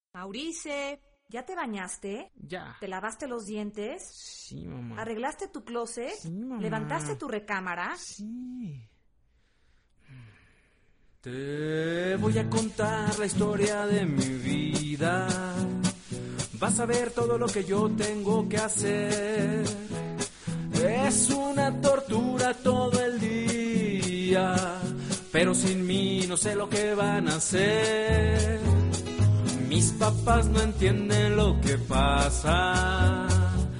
Maurice, ¿ya te bañaste? Ya. ¿Te lavaste los dientes? Sí, mamá. ¿Arreglaste tu closet? Sí, mamá. ¿Levantaste tu recámara? Sí. Te voy a contar la historia de mi vida. Vas a ver todo lo que yo tengo que hacer. Es una tortura todo el día, pero sin mí no sé lo que van a hacer. Mis papás no entienden lo que pasa.